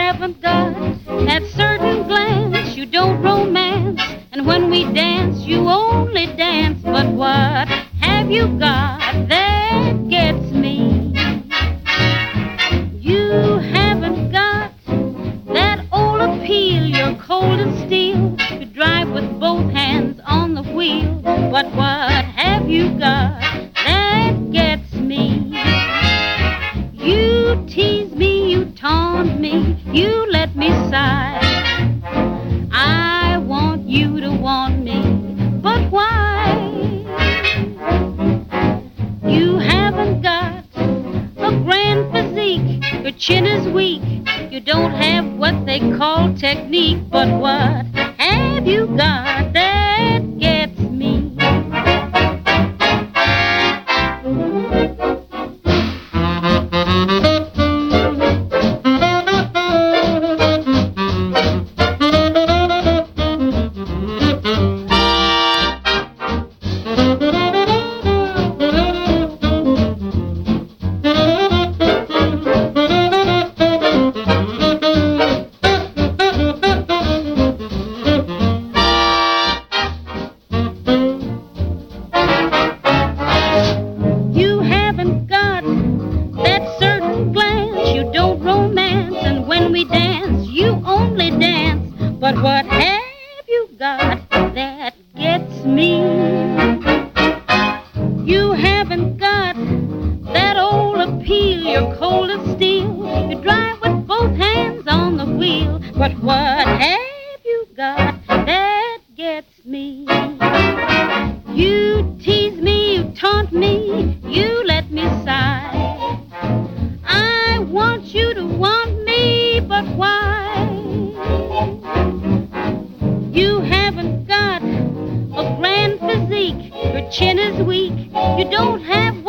haven't got that certain glance. You don't romance, and when we dance, you only dance. But what have you got that gets me? You haven't got that old appeal. You're cold as steel. You drive with both hands on the wheel. But what have you got that gets me? You tease me, you taunt me, you let me sigh. I want you to want me, but why? You haven't got a grand physique, your chin is weak, you don't have what they call technique. But what have you got that gets me? But what have you got that gets me? You haven't got that old appeal. You're cold as steel. You drive with both hands on the wheel. But what have you got that gets me? You tease me, you taunt me, you let me sigh. I want you to want me, but why? You haven't got a grand physique, your chin is weak, you don't have